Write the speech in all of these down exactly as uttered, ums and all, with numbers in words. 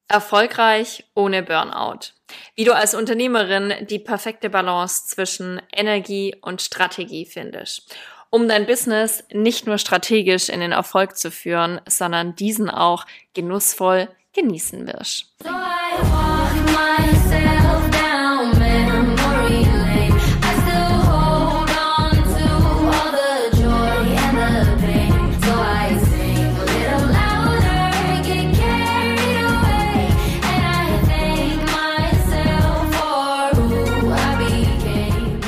Erfolgreich ohne Burnout. Wie du als Unternehmerin die perfekte Balance zwischen Energie und Strategie findest, um dein Business nicht nur strategisch in den Erfolg zu führen, sondern diesen auch genussvoll genießen wirst. So I walk myself down memory lane. I still hold on to all the joy and the pain. So I sing a little louder, get carried away, and I thank myself for who I became.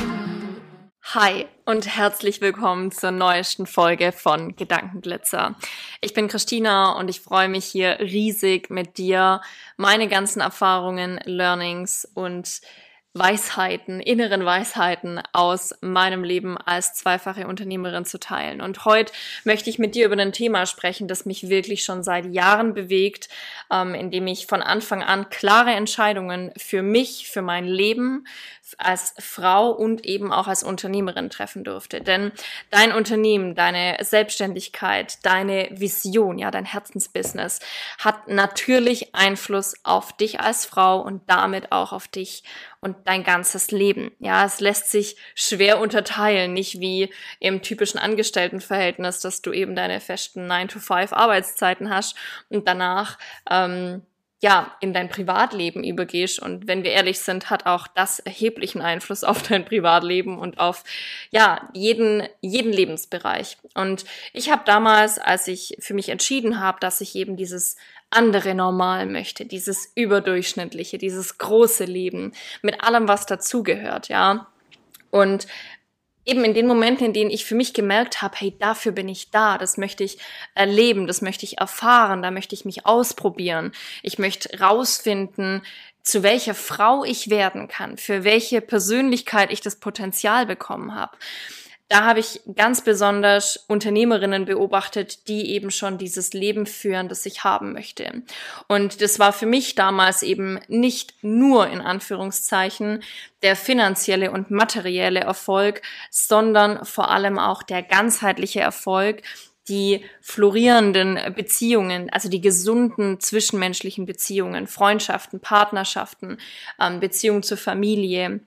Hi und herzlich willkommen zur neuesten Folge von Gedankenblitzer. Ich bin Christina und ich freue mich hier riesig mit dir meine ganzen Erfahrungen, Learnings und Weisheiten, inneren Weisheiten aus meinem Leben als zweifache Unternehmerin zu teilen. Und heute möchte ich mit dir über ein Thema sprechen, das mich wirklich schon seit Jahren bewegt, ähm, indem ich von Anfang an klare Entscheidungen für mich, für mein Leben als Frau und eben auch als Unternehmerin treffen durfte. Denn dein Unternehmen, deine Selbstständigkeit, deine Vision, ja, dein Herzensbusiness hat natürlich Einfluss auf dich als Frau und damit auch auf dich und dein ganzes Leben. Ja, es lässt sich schwer unterteilen, nicht wie im typischen Angestelltenverhältnis, dass du eben deine festen nine to five Arbeitszeiten hast und danach ähm, ja, in dein Privatleben übergehst. Und wenn wir ehrlich sind, hat auch das erheblichen Einfluss auf dein Privatleben und auf, ja, jeden, jeden Lebensbereich. Und ich habe damals, als ich für mich entschieden habe, dass ich eben dieses andere Normal möchte, dieses überdurchschnittliche, dieses große Leben mit allem, was dazugehört, ja. Und eben in den Momenten, in denen ich für mich gemerkt habe, hey, dafür bin ich da, das möchte ich erleben, das möchte ich erfahren, da möchte ich mich ausprobieren. Ich möchte rausfinden, zu welcher Frau ich werden kann, für welche Persönlichkeit ich das Potenzial bekommen habe. Da habe ich ganz besonders Unternehmerinnen beobachtet, die eben schon dieses Leben führen, das ich haben möchte. Und das war für mich damals eben nicht nur in Anführungszeichen der finanzielle und materielle Erfolg, sondern vor allem auch der ganzheitliche Erfolg, die florierenden Beziehungen, also die gesunden zwischenmenschlichen Beziehungen, Freundschaften, Partnerschaften, ähm, Beziehungen zur Familie,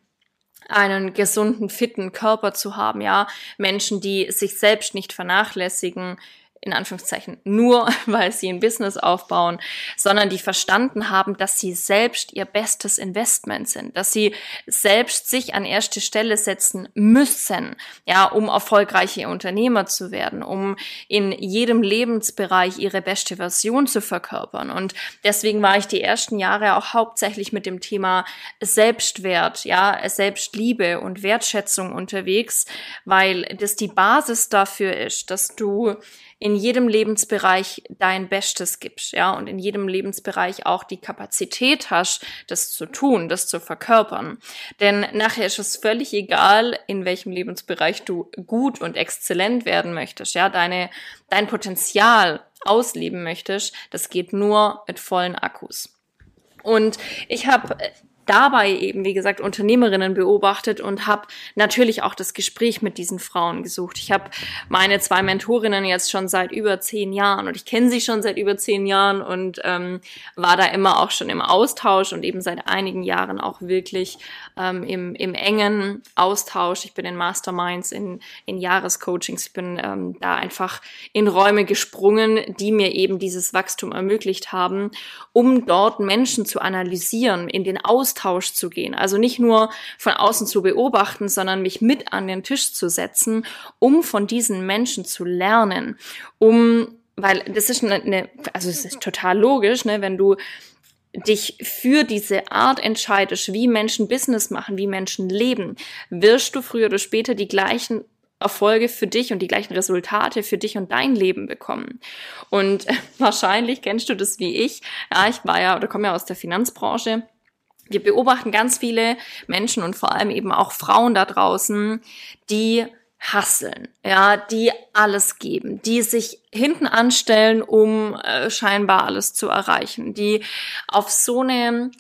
einen gesunden, fitten Körper zu haben, ja, Menschen, die sich selbst nicht vernachlässigen, in Anführungszeichen nur, weil sie ein Business aufbauen, sondern die verstanden haben, dass sie selbst ihr bestes Investment sind, dass sie selbst sich an erste Stelle setzen müssen, ja, um erfolgreiche Unternehmer zu werden, um in jedem Lebensbereich ihre beste Version zu verkörpern. Und deswegen war ich die ersten Jahre auch hauptsächlich mit dem Thema Selbstwert, ja, Selbstliebe und Wertschätzung unterwegs, weil das die Basis dafür ist, dass du in jedem Lebensbereich dein Bestes gibst, ja, und in jedem Lebensbereich auch die Kapazität hast, das zu tun, das zu verkörpern. Denn nachher ist es völlig egal, in welchem Lebensbereich du gut und exzellent werden möchtest, ja, deine, dein Potenzial ausleben möchtest, das geht nur mit vollen Akkus. Und ich habe dabei eben, wie gesagt, Unternehmerinnen beobachtet und habe natürlich auch das Gespräch mit diesen Frauen gesucht. Ich habe meine zwei Mentorinnen jetzt schon seit über zehn Jahren und ich kenne sie schon seit über zehn Jahren und ähm, war da immer auch schon im Austausch und eben seit einigen Jahren auch wirklich ähm, im, im engen Austausch. Ich bin in Masterminds, in, in Jahrescoachings, ich bin ähm, da einfach in Räume gesprungen, die mir eben dieses Wachstum ermöglicht haben, um dort Menschen zu analysieren, in den Austausch zu gehen. Also nicht nur von außen zu beobachten, sondern mich mit an den Tisch zu setzen, um von diesen Menschen zu lernen. Um, weil das ist eine, also es ist total logisch, ne, wenn du dich für diese Art entscheidest, wie Menschen Business machen, wie Menschen leben, wirst du früher oder später die gleichen Erfolge für dich und die gleichen Resultate für dich und dein Leben bekommen. Und wahrscheinlich kennst du das wie ich. Ja, ich war ja oder komme ja aus der Finanzbranche. Wir beobachten ganz viele Menschen und vor allem eben auch Frauen da draußen, die hustlen, ja, die alles geben, die sich hinten anstellen, um äh, scheinbar alles zu erreichen, die auf so eine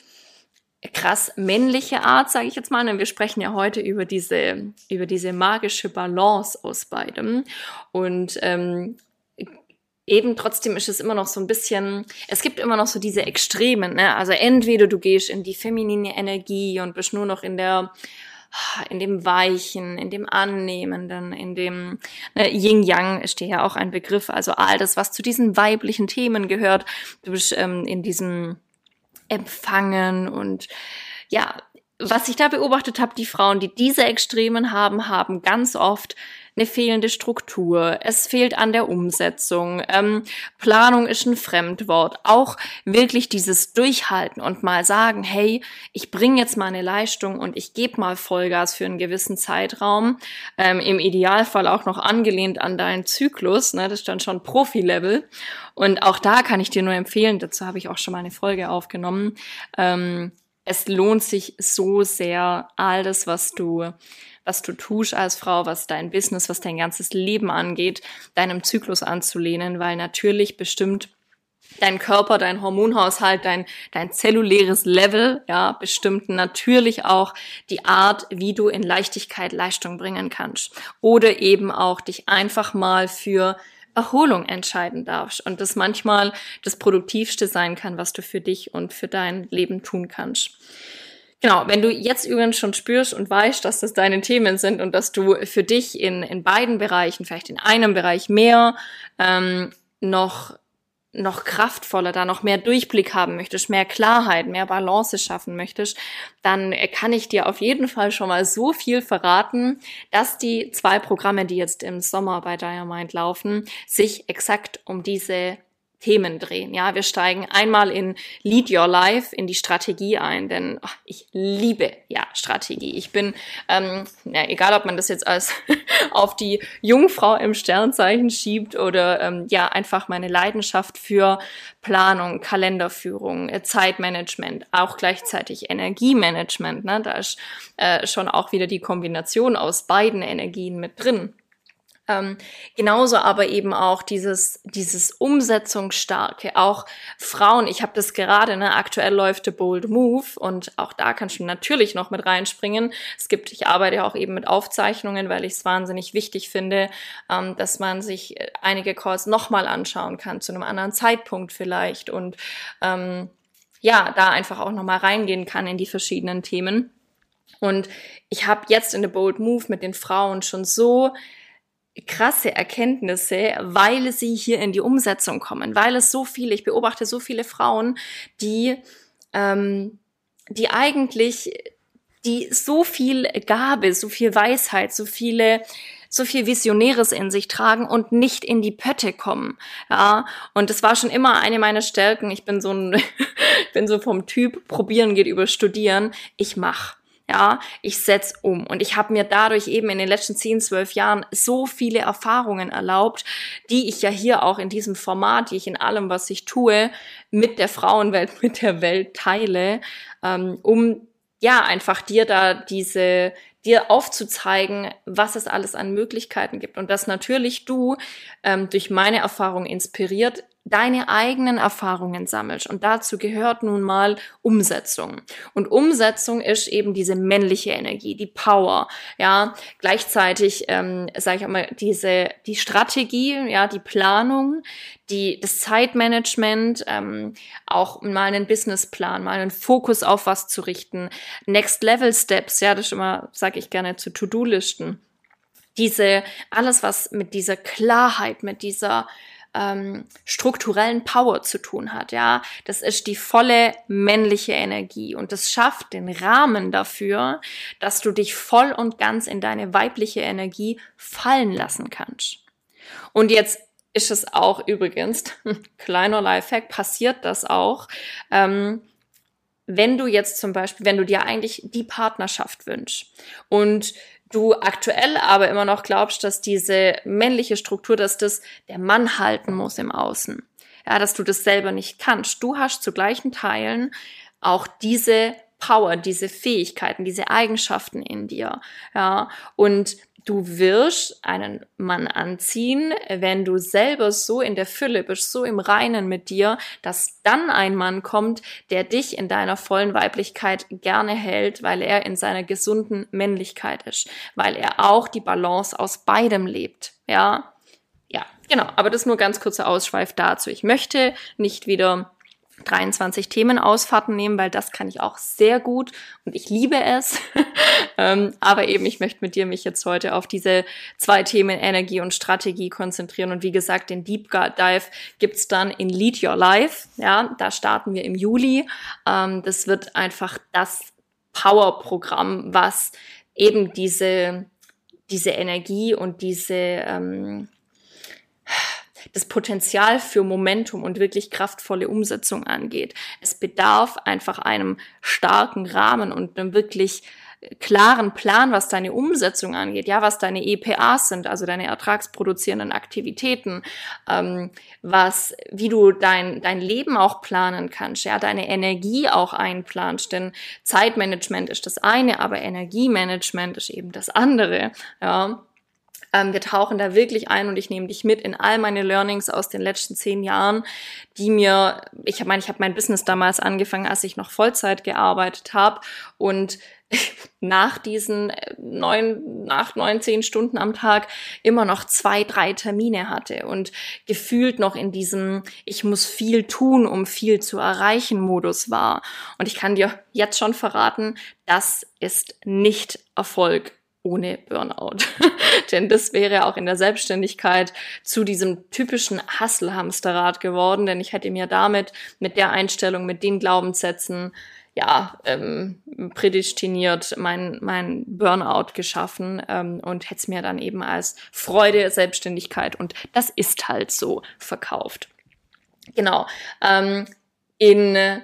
krass männliche Art, sage ich jetzt mal, denn wir sprechen ja heute über diese über diese magische Balance aus beidem und ähm, eben trotzdem ist es immer noch so ein bisschen, es gibt immer noch so diese Extremen, ne? Also entweder du gehst in die feminine Energie und bist nur noch in der, in dem Weichen, in dem Annehmenden, in dem ne, Yin-Yang ist dir ja auch ein Begriff, also all das, was zu diesen weiblichen Themen gehört. Du bist ähm, in diesem Empfangen und ja, was ich da beobachtet habe, die Frauen, die diese Extremen haben, haben ganz oft eine fehlende Struktur. Es fehlt an der Umsetzung. Ähm, Planung ist ein Fremdwort. Auch wirklich dieses Durchhalten und mal sagen, hey, ich bringe jetzt mal eine Leistung und ich gebe mal Vollgas für einen gewissen Zeitraum. Ähm, im Idealfall auch noch angelehnt an deinen Zyklus. Ne? Das ist dann schon Profi-Level. Und auch da kann ich dir nur empfehlen, dazu habe ich auch schon mal eine Folge aufgenommen, ähm, es lohnt sich so sehr, all das, was du, was du tust als Frau, was dein Business, was dein ganzes Leben angeht, deinem Zyklus anzulehnen, weil natürlich bestimmt dein Körper, dein Hormonhaushalt, dein, dein zelluläres Level, ja, bestimmt natürlich auch die Art, wie du in Leichtigkeit Leistung bringen kannst. Oder eben auch dich einfach mal für Erholung entscheiden darfst und das manchmal das Produktivste sein kann, was du für dich und für dein Leben tun kannst. Genau, wenn du jetzt übrigens schon spürst und weißt, dass das deine Themen sind und dass du für dich in, in beiden Bereichen, vielleicht in einem Bereich mehr, ähm, noch noch kraftvoller, da noch mehr Durchblick haben möchtest, mehr Klarheit, mehr Balance schaffen möchtest, dann kann ich dir auf jeden Fall schon mal so viel verraten, dass die zwei Programme, die jetzt im Sommer bei Diamind laufen, sich exakt um diese Themen drehen. Ja, wir steigen einmal in Lead Your Life, in die Strategie ein, denn oh, ich liebe ja Strategie. Ich bin, ähm, ja, egal ob man das jetzt als auf die Jungfrau im Sternzeichen schiebt oder ähm, ja einfach meine Leidenschaft für Planung, Kalenderführung, Zeitmanagement, auch gleichzeitig Energiemanagement. Ne? Da ist äh, schon auch wieder die Kombination aus beiden Energien mit drin. Ähm, genauso aber eben auch dieses dieses Umsetzungsstarke, auch Frauen, ich habe das gerade, ne, aktuell läuft The Bold Move und auch da kannst du natürlich noch mit reinspringen. Es gibt, ich arbeite auch eben mit Aufzeichnungen, weil ich es wahnsinnig wichtig finde, ähm, dass man sich einige Calls nochmal anschauen kann, zu einem anderen Zeitpunkt vielleicht und ähm, ja, da einfach auch nochmal reingehen kann in die verschiedenen Themen. Und ich habe jetzt in The Bold Move mit den Frauen schon so krasse Erkenntnisse, weil sie hier in die Umsetzung kommen, weil es so viele, ich beobachte so viele Frauen, die, ähm, die eigentlich, die so viel Gabe, so viel Weisheit, so viele, so viel Visionäres in sich tragen und nicht in die Pötte kommen, ja, und das war schon immer eine meiner Stärken. Ich bin so ein, ich bin so vom Typ, probieren geht über studieren, ich mach. Ja, ich setz um und ich habe mir dadurch eben in den letzten zehn, zwölf Jahren so viele Erfahrungen erlaubt, die ich ja hier auch in diesem Format, die ich in allem, was ich tue, mit der Frauenwelt, mit der Welt teile, ähm, um ja einfach dir da diese, dir aufzuzeigen, was es alles an Möglichkeiten gibt und dass natürlich du ähm, durch meine Erfahrung inspiriert deine eigenen Erfahrungen sammelst. Und dazu gehört nun mal Umsetzung. Und Umsetzung ist eben diese männliche Energie, die Power, ja, gleichzeitig, ähm, sage ich auch mal, diese, die Strategie, ja, die Planung, die, das Zeitmanagement, ähm, auch mal einen Businessplan, mal einen Fokus auf was zu richten, Next Level Steps, ja, das ist immer, sage ich gerne, zu To-Do-Listen. Diese, alles was mit dieser Klarheit, mit dieser Ähm, strukturellen Power zu tun hat, ja. Das ist die volle männliche Energie und das schafft den Rahmen dafür, dass du dich voll und ganz in deine weibliche Energie fallen lassen kannst. Und jetzt ist es auch übrigens, kleiner Lifehack, passiert das auch, ähm, wenn du jetzt zum Beispiel, wenn du dir eigentlich die Partnerschaft wünschst und du aktuell aber immer noch glaubst, dass diese männliche Struktur, dass das der Mann halten muss im Außen, ja, dass du das selber nicht kannst. Du hast zu gleichen Teilen auch diese Power, diese Fähigkeiten, diese Eigenschaften in dir, ja, und du wirst einen Mann anziehen, wenn du selber so in der Fülle bist, so im Reinen mit dir, dass dann ein Mann kommt, der dich in deiner vollen Weiblichkeit gerne hält, weil er in seiner gesunden Männlichkeit ist, weil er auch die Balance aus beidem lebt, ja. Ja, Genau, aber das nur ganz kurzer Ausschweif dazu. Ich möchte nicht wieder dreiundzwanzig Themenausfahrten nehmen, weil das kann ich auch sehr gut und ich liebe es. ähm, aber eben, ich möchte mit dir mich jetzt heute auf diese zwei Themen Energie und Strategie konzentrieren. Und wie gesagt, den Deep Dive gibt's dann in Lead Your Life. Ja, da starten wir im Juli. Ähm, das wird einfach das Power-Programm, was eben diese, diese Energie und diese ähm, das Potenzial für Momentum und wirklich kraftvolle Umsetzung angeht. Es bedarf einfach einem starken Rahmen und einem wirklich klaren Plan, was deine Umsetzung angeht, ja, was deine E P As sind, also deine ertragsproduzierenden Aktivitäten, ähm, was, wie du dein dein Leben auch planen kannst, ja, deine Energie auch einplanst, denn Zeitmanagement ist das eine, aber Energiemanagement ist eben das andere, ja. Ähm, wir tauchen da wirklich ein und ich nehme dich mit in all meine Learnings aus den letzten zehn Jahren, die mir, ich meine, ich habe mein Business damals angefangen, als ich noch Vollzeit gearbeitet habe und nach diesen neun, acht, neun, zehn Stunden am Tag immer noch zwei, drei Termine hatte und gefühlt noch in diesem ich muss viel tun, um viel zu erreichen Modus war. Und ich kann dir jetzt schon verraten, das ist nicht Erfolg ohne Burnout. Denn das wäre auch in der Selbstständigkeit zu diesem typischen Hustle-Hamsterrad geworden, denn ich hätte mir damit, mit der Einstellung, mit den Glaubenssätzen, ja, ähm, prädestiniert mein, mein Burnout geschaffen ähm, und hätte es mir dann eben als Freude, Selbstständigkeit und das ist halt so verkauft. Genau. Ähm, in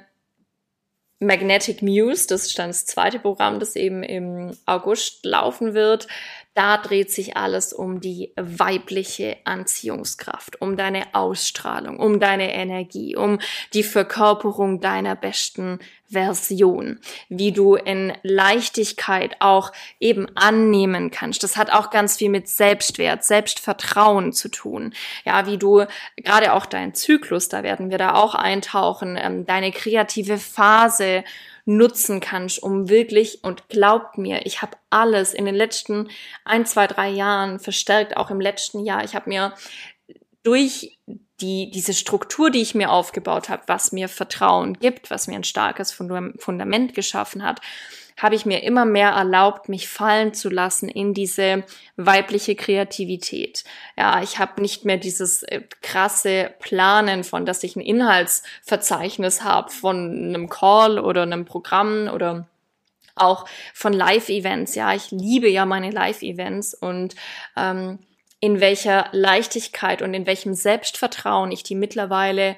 Magnetic Muse, das ist dann das zweite Programm, das eben im August laufen wird. Da dreht sich alles um die weibliche Anziehungskraft, um deine Ausstrahlung, um deine Energie, um die Verkörperung deiner besten Version, wie du in Leichtigkeit auch eben annehmen kannst. Das hat auch ganz viel mit Selbstwert, Selbstvertrauen zu tun. Ja, wie du gerade auch deinen Zyklus, da werden wir da auch eintauchen, ähm, deine kreative Phase nutzen kannst, um wirklich, und glaubt mir, ich habe alles in den letzten ein, zwei, drei Jahren verstärkt, auch im letzten Jahr. Ich habe mir durch die diese Struktur, die ich mir aufgebaut habe, was mir Vertrauen gibt, was mir ein starkes Fundament geschaffen hat, habe ich mir immer mehr erlaubt, mich fallen zu lassen in diese weibliche Kreativität. Ja, ich habe nicht mehr dieses äh, krasse Planen von, dass ich ein Inhaltsverzeichnis habe von einem Call oder einem Programm oder auch von Live-Events. Ja, ich liebe ja meine Live-Events und ähm, in welcher Leichtigkeit und in welchem Selbstvertrauen ich die mittlerweile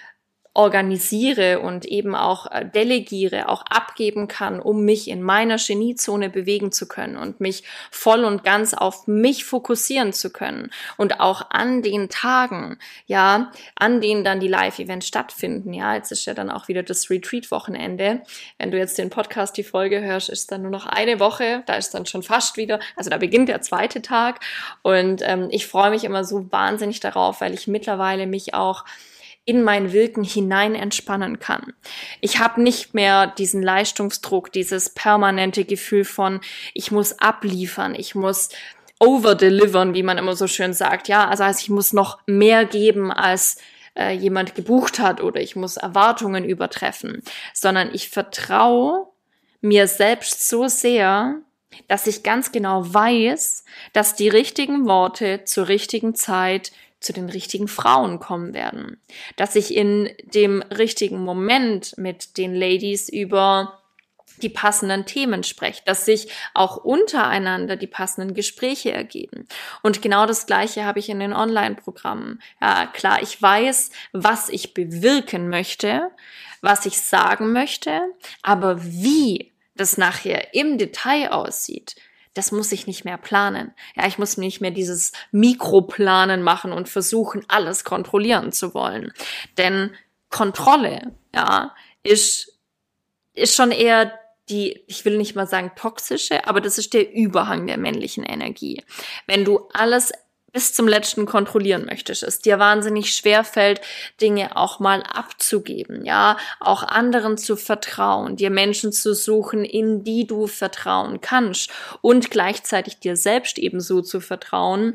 organisiere und eben auch delegiere, auch abgeben kann, um mich in meiner Geniezone bewegen zu können und mich voll und ganz auf mich fokussieren zu können. Und auch an den Tagen, ja, an denen dann die Live-Events stattfinden, ja, jetzt ist ja dann auch wieder das Retreat-Wochenende. Wenn du jetzt den Podcast, die Folge hörst, ist dann nur noch eine Woche, da ist dann schon fast wieder, also da beginnt der zweite Tag und ähm, ich freue mich immer so wahnsinnig darauf, weil ich mittlerweile mich auch in mein Wirken hinein entspannen kann. Ich habe nicht mehr diesen Leistungsdruck, dieses permanente Gefühl von, ich muss abliefern, ich muss overdelivern, wie man immer so schön sagt. Ja, also heißt, ich muss noch mehr geben, als äh, jemand gebucht hat oder ich muss Erwartungen übertreffen, sondern ich vertraue mir selbst so sehr, dass ich ganz genau weiß, dass die richtigen Worte zur richtigen Zeit zu den richtigen Frauen kommen werden. Dass ich in dem richtigen Moment mit den Ladies über die passenden Themen spreche, dass sich auch untereinander die passenden Gespräche ergeben. Und genau das Gleiche habe ich in den Online-Programmen. Ja, klar, ich weiß, was ich bewirken möchte, was ich sagen möchte, aber wie das nachher im Detail aussieht, das muss ich nicht mehr planen. Ja, ich muss nicht mehr dieses Mikroplanen machen und versuchen, alles kontrollieren zu wollen. Denn Kontrolle, ja, ist, ist schon eher die, ich will nicht mal sagen toxische, aber das ist der Überhang der männlichen Energie. Wenn du alles bis zum Letzten kontrollieren möchtest, es dir wahnsinnig schwerfällt, Dinge auch mal abzugeben, ja, auch anderen zu vertrauen, dir Menschen zu suchen, in die du vertrauen kannst und gleichzeitig dir selbst ebenso zu vertrauen,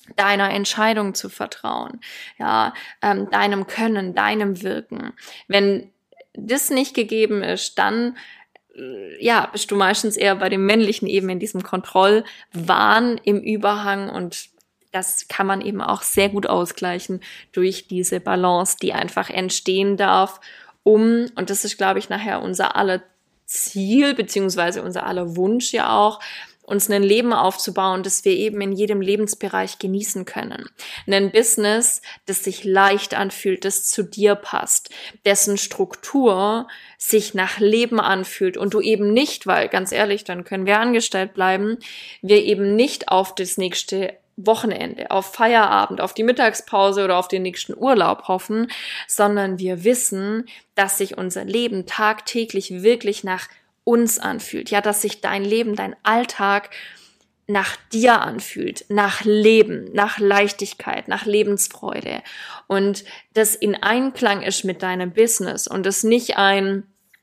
deiner Entscheidung zu vertrauen, ja, ähm, deinem Können, deinem Wirken. Wenn das nicht gegeben ist, dann äh, ja, bist du meistens eher bei dem Männlichen eben in diesem Kontrollwahn im Überhang, und das kann man eben auch sehr gut ausgleichen durch diese Balance, die einfach entstehen darf, um, und das ist, glaube ich, nachher unser aller Ziel, beziehungsweise unser aller Wunsch ja auch, uns ein Leben aufzubauen, das wir eben in jedem Lebensbereich genießen können. Ein Business, das sich leicht anfühlt, das zu dir passt, dessen Struktur sich nach Leben anfühlt und du eben nicht, weil ganz ehrlich, dann können wir angestellt bleiben, wir eben nicht auf das nächste Wochenende, auf Feierabend, auf die Mittagspause oder auf den nächsten Urlaub hoffen, sondern wir wissen, dass sich unser Leben tagtäglich wirklich nach uns anfühlt. Ja, dass sich dein Leben, dein Alltag nach dir anfühlt, nach Leben, nach Leichtigkeit, nach Lebensfreude. Und das in Einklang ist mit deinem Business und das nicht ein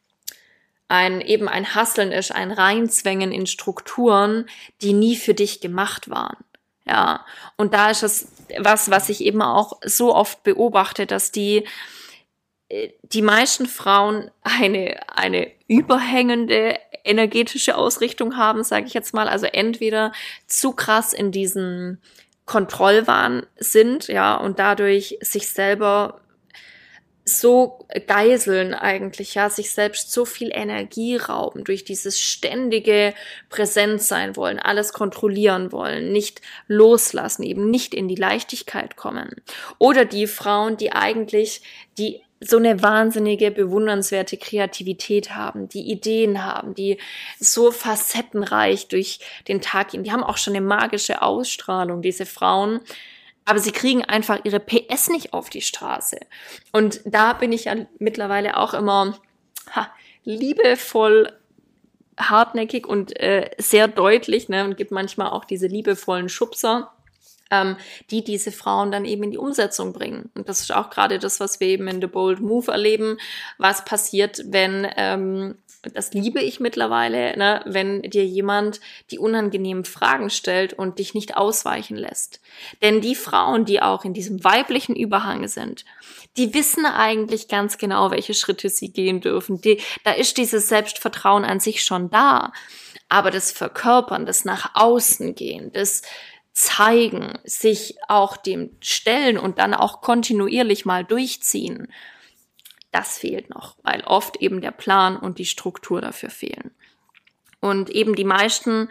ein eben ein Hasseln ist, ein Reinzwängen in Strukturen, die nie für dich gemacht waren. Ja, und da ist es was, was ich eben auch so oft beobachte, dass die die meisten Frauen eine eine überhängende energetische Ausrichtung haben, sage ich jetzt mal, also entweder zu krass in diesem Kontrollwahn sind, ja, und dadurch sich selber so geiseln eigentlich, ja, sich selbst so viel Energie rauben durch dieses ständige Präsent sein wollen, alles kontrollieren wollen, nicht loslassen, eben nicht in die Leichtigkeit kommen. Oder die Frauen, die eigentlich die so eine wahnsinnige, bewundernswerte Kreativität haben, die Ideen haben, die so facettenreich durch den Tag gehen. Die haben auch schon eine magische Ausstrahlung, diese Frauen. Aber sie kriegen einfach ihre P S nicht auf die Straße. Und da bin ich ja mittlerweile auch immer ha, liebevoll, hartnäckig und äh, sehr deutlich, ne, und gibt manchmal auch diese liebevollen Schubser, ähm, die diese Frauen dann eben in die Umsetzung bringen. Und das ist auch gerade das, was wir eben in The Bold Move erleben. Was passiert, wenn, ähm, das liebe ich mittlerweile, ne, wenn dir jemand die unangenehmen Fragen stellt und dich nicht ausweichen lässt. Denn die Frauen, die auch in diesem weiblichen Überhang sind, die wissen eigentlich ganz genau, welche Schritte sie gehen dürfen. Die, da ist dieses Selbstvertrauen an sich schon da. Aber das Verkörpern, das nach außen gehen, das Zeigen, sich auch dem stellen und dann auch kontinuierlich mal durchziehen, das fehlt noch, weil oft eben der Plan und die Struktur dafür fehlen. Und eben die meisten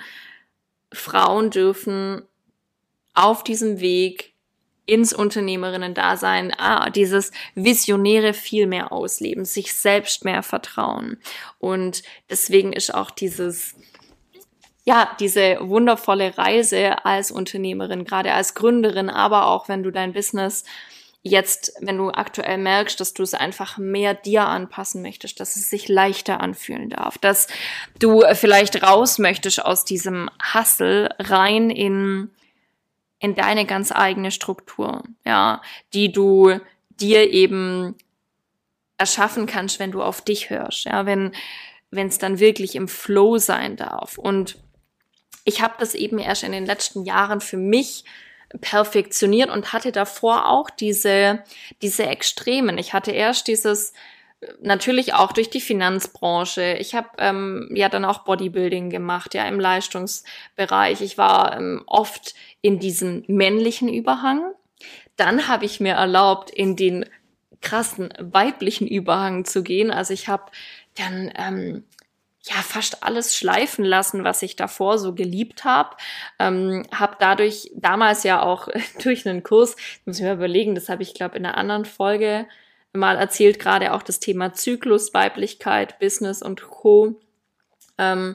Frauen dürfen auf diesem Weg ins Unternehmerinnen-Dasein ah, dieses Visionäre viel mehr ausleben, sich selbst mehr vertrauen. Und deswegen ist auch dieses ja, diese wundervolle Reise als Unternehmerin, gerade als Gründerin, aber auch wenn du dein Business jetzt, wenn du aktuell merkst, dass du es einfach mehr dir anpassen möchtest, dass es sich leichter anfühlen darf, dass du vielleicht raus möchtest aus diesem Hustle rein in, in deine ganz eigene Struktur, ja, die du dir eben erschaffen kannst, wenn du auf dich hörst, ja, wenn, wenn es dann wirklich im Flow sein darf. Und ich habe das eben erst in den letzten Jahren für mich perfektioniert und hatte davor auch diese diese Extremen. Ich hatte erst dieses, natürlich auch durch die Finanzbranche. Ich habe ähm, ja dann auch Bodybuilding gemacht, ja, im Leistungsbereich. Ich war ähm, oft in diesem männlichen Überhang. Dann habe ich mir erlaubt, in den krassen weiblichen Überhang zu gehen. Also ich habe dann ähm, ja fast alles schleifen lassen, was ich davor so geliebt habe. Ähm, habe dadurch damals ja auch durch einen Kurs, muss ich mir überlegen, das habe ich glaube in einer anderen Folge mal erzählt, gerade auch das Thema Zyklus, Weiblichkeit, Business und Co. Ähm,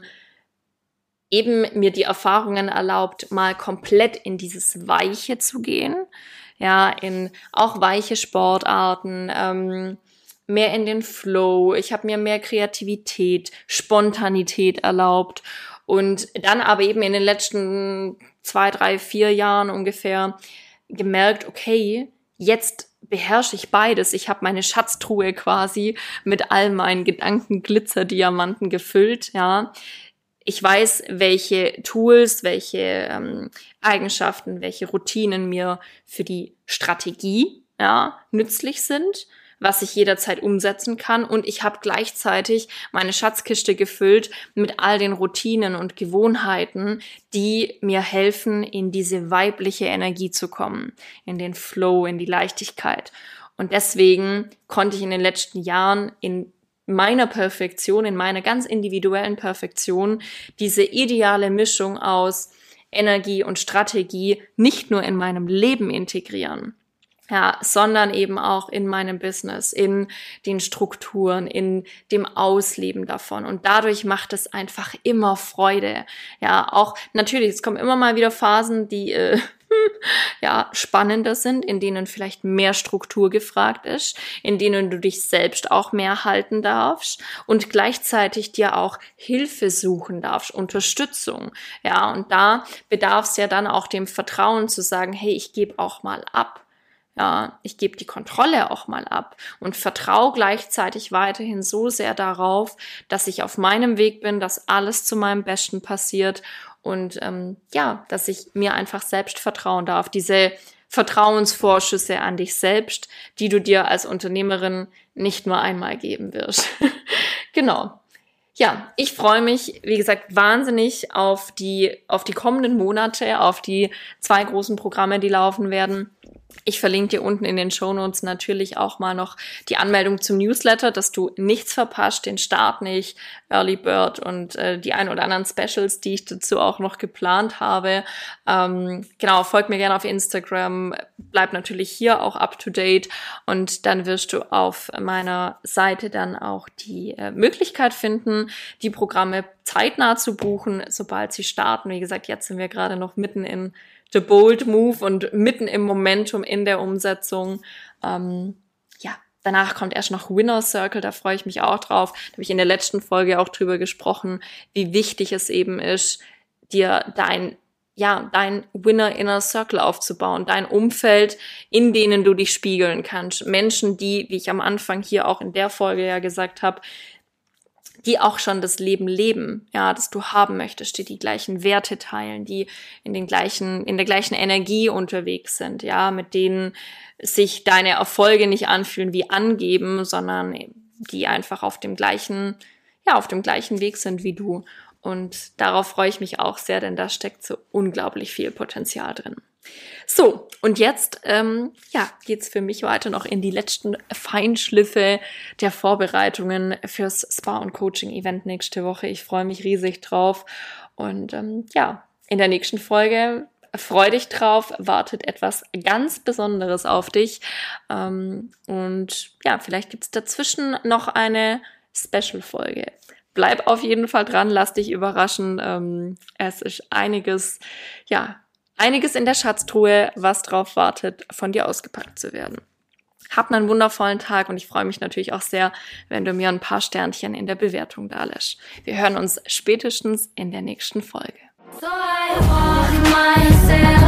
eben mir die Erfahrungen erlaubt, mal komplett in dieses Weiche zu gehen, ja, in auch weiche Sportarten, ähm, mehr in den Flow. Ich habe mir mehr Kreativität, Spontanität erlaubt und dann aber eben in den letzten zwei, drei, vier Jahren ungefähr gemerkt, okay, jetzt beherrsche ich beides. Ich habe meine Schatztruhe quasi mit all meinen Gedanken, Glitzer, Diamanten gefüllt, ja. ich weiß, welche Tools, welche ähm, Eigenschaften, welche Routinen mir für die Strategie ja, nützlich sind, was ich jederzeit umsetzen kann. Und ich habe gleichzeitig meine Schatzkiste gefüllt mit all den Routinen und Gewohnheiten, die mir helfen, in diese weibliche Energie zu kommen, in den Flow, in die Leichtigkeit. Und deswegen konnte ich in den letzten Jahren in meiner Perfektion, in meiner ganz individuellen Perfektion, diese ideale Mischung aus Energie und Strategie nicht nur in meinem Leben integrieren, ja, sondern eben auch in meinem Business, in den Strukturen, in dem Ausleben davon. Und dadurch macht es einfach immer Freude. Ja, auch natürlich, es kommen immer mal wieder Phasen, die äh, ja spannender sind, in denen vielleicht mehr Struktur gefragt ist, in denen du dich selbst auch mehr halten darfst und gleichzeitig dir auch Hilfe suchen darfst, Unterstützung. Ja, und da bedarf es ja dann auch dem Vertrauen zu sagen, hey, ich gebe auch mal ab. Ja, ich gebe die Kontrolle auch mal ab und vertraue gleichzeitig weiterhin so sehr darauf, dass ich auf meinem Weg bin, dass alles zu meinem Besten passiert und ähm, ja, dass ich mir einfach selbst vertrauen darf. Diese Vertrauensvorschüsse an dich selbst, die du dir als Unternehmerin nicht nur einmal geben wirst. Genau. Ja, ich freue mich, wie gesagt, wahnsinnig auf die, auf die kommenden Monate, auf die zwei großen Programme, die laufen werden. Ich verlinke dir unten in den Shownotes natürlich auch mal noch die Anmeldung zum Newsletter, dass du nichts verpasst, den Start nicht, Early Bird und äh, die ein oder anderen Specials, die ich dazu auch noch geplant habe. Ähm, genau, folg mir gerne auf Instagram, bleib natürlich hier auch up to date und dann wirst du auf meiner Seite dann auch die äh, Möglichkeit finden, die Programme zeitnah zu buchen, sobald sie starten. Wie gesagt, jetzt sind wir gerade noch mitten in The Bold Move und mitten im Momentum in der Umsetzung. Ähm, ja, danach kommt erst noch Winner Circle, da freue ich mich auch drauf. Da habe ich in der letzten Folge auch drüber gesprochen, wie wichtig es eben ist, dir dein, ja, dein Winner Inner Circle aufzubauen, dein Umfeld, in denen du dich spiegeln kannst. Menschen, die, wie ich am Anfang hier auch in der Folge ja gesagt habe, die auch schon das Leben leben, ja, das du haben möchtest, die die gleichen Werte teilen, die in den gleichen, in der gleichen Energie unterwegs sind, ja, mit denen sich deine Erfolge nicht anfühlen wie angeben, sondern die einfach auf dem gleichen, ja, auf dem gleichen Weg sind wie du. Und darauf freue ich mich auch sehr, denn da steckt so unglaublich viel Potenzial drin. So, und jetzt ähm, ja, geht's für mich weiter noch in die letzten Feinschliffe der Vorbereitungen fürs Spa- und Coaching-Event nächste Woche. Ich freue mich riesig drauf. Und ähm, ja, in der nächsten Folge freu dich drauf, wartet etwas ganz Besonderes auf dich. Ähm, und ja, vielleicht gibt's dazwischen noch eine Special-Folge. Bleib auf jeden Fall dran, lass dich überraschen. Ähm, es ist einiges, ja, Einiges in der Schatztruhe, was drauf wartet, von dir ausgepackt zu werden. Hab einen wundervollen Tag und ich freue mich natürlich auch sehr, wenn du mir ein paar Sternchen in der Bewertung da lässt. Wir hören uns spätestens in der nächsten Folge. So I walk myself